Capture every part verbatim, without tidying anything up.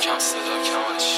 یکم صدا کمش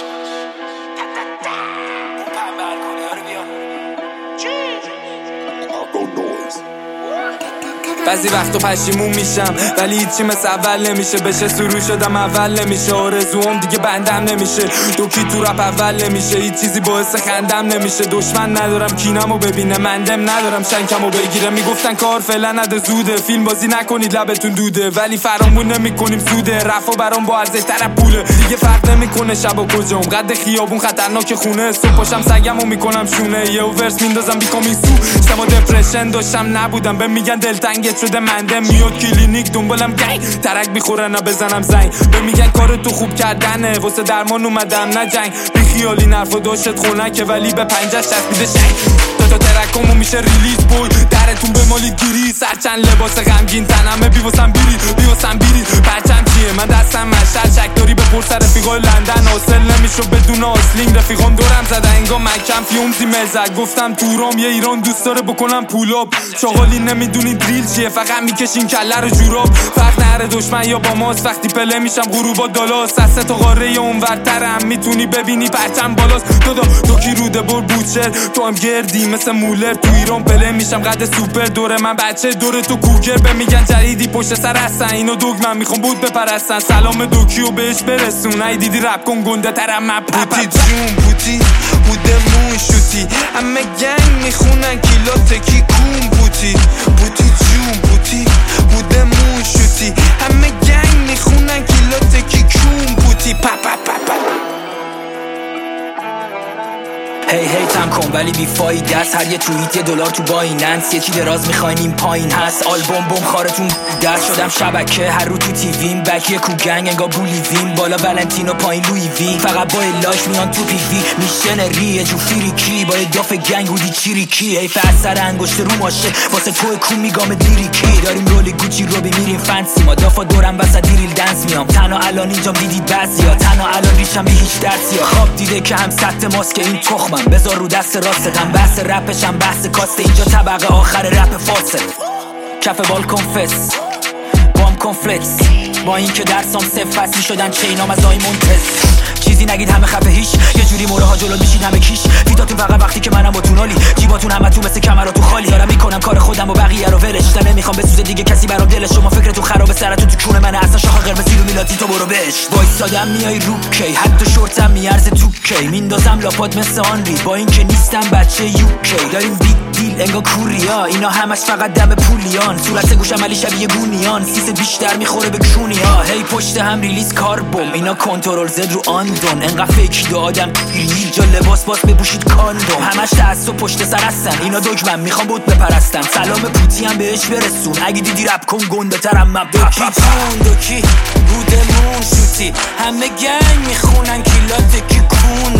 بعضی وقتا پشیمون میشم ولی هیچی مثل اول نمیشه. بشه سرو شدم اول نمیشه. آرزوام دیگه بندم نمیشه. دوکی تو رپ اول نمیشه. هیچ چیزی باعث خندم نمیشه. دشمن ندارم کینمو ببینه. مندم ندارم شنکمو بگیره. میگفتن کار فعلا نده زوده. فیلم بازی نکنید لبتون دوده. ولی فرامون نمیکنیم سوده. رفا برام با ارزش تر پوله. دیگه فرق نمیکنه شب و کجام. قد خیابون خطرناک خونه. صبح پاشم سگمو میکنم شونه. یه ورس میندازم بیکامیسو. شما دپرشن داشتم نبودم. به میگن دلتنگ شده مندم. میاد کلینیک دنبالم گنگ. ترک میخورن بزنم زنگ. به میگن کار تو خوب کردنه. واسه درمان اومدم نه جنگ. بی خیالی نرفا داشتت خونکه ولی به پنجش چسبیده شنگ. تا ترکامو میشه ریلیز بوی. درتون به مالی گیری. سرچند لباس غمگین تنمه. بیواسم بیری بیواسم بیری. پرچم چیه من دستم مشل. شک داری به پرس رفیقای لندن. حاصل نمیشو بدون آسلینگ. رفیقام دورم زده انگا مکم فیومزی مزد. گفتم تورام یه ایران دوست داره بکنم پولاب. شغالی نمیدونی دریل چیه. فقط میکشین کله رو جوراب. فرق نره دشمن یا با ماست. وقتی پله میشم غروبا دالاست. دسته تا قاره اونورترم. میتونی ببینی پرچم بالاست. دادا تو کی روده بر بوچر. تو هم گردی مثل مولر. تو ایران پله میشم قد سوپر. دور من بچه دور تو کوگر. به میگن جریدی پشت سر هستن. اینو دوگ من میخوام بود بپرستن. سلام دوکیو بهش برسون. ای دیدی رپ کن گنده ترم من بوتی جون بوتی بودمون شوتی. همه گنگ میخونن کیلات کی کون بوتی. بوتی جون بوتی بودمون شوتی. همه گنگ میخونن کیلات کی کون بوتی. پا پا پا پا. هی هی تم کن ولی بی فایده است. هر یه توییت یه دلار تو بایننس. یکی دراز میخواین این پایین هست. آلبوم بوم خارتون دست شدم شبکه. هر رو تو تیویم بک یه کوگنگ انگا بولیویم. بالا ولنتینو پایین لوی وی. فقط با لاش میان تو پی وی. میشنری یه جو فریکی. با یه داف گنگ بودی چیریکی. هی فسر انگشت رو ماشه واسه تو کون میگام دیریکی. داریم رولی گوچی رو میریم فنسی. ما دافا دورم وسط دیریل دنس میام. تنها الان اینجام دیدید بعضیا. تنها الان ریشم بی هیچ درسیا. خواب دیده که هم سطح ماسک این تخمم. بذار رو دست راستم. بحث رپشم بحث کاسته. اینجا طبقه آخر رپ فاسد. کف بال کنفس بام کنفلکس. با این که درسام صفر فصلی شدن چینام از آی منتس. چیزی نگید همه خفه هیچ. یه جوری موره ها جلو میشید همه کیش. ویداتون فقط وقتی که منم با تونالی. جیباتون همه تو مثل کمراتون خالی. دارم میکنم کار خودم و بقیه رو ولش. تا نمیخوام بسوزه دیگه کسی برام دلش. شما فکرتون خرابه سرتون تو کونه منه. اصلا شاخ قرمزی رو میلاتی تو برو بش. وایسادم میای رو کی. حتی شورتم میارزه تو کی. میندازم لاپات مثل آنری. با این که نیستم بچه یوکی. داریم بیگ دیل انگا کوریا. اینا همش فقط دم پولیان. صورت گوشم علی شبیه گونیان. سیس بیشتر میخوره به کونیا. هی پشت هم ریلیز کاربوم. اینا کنترل زد رو آندون. انقدر فیک دو آدم اینجا لباس باز بپوشید کاندوم. همش تعصب پشت سر هستن. اینا دگمن میخوام بود بپرستن. سلام پوتی هم بهش برسون. اگه دیدی رپ کن گنده ترم من. دوکی جون دوکی بودمون شوتی. همه گنگ میخونن کیلات کی کون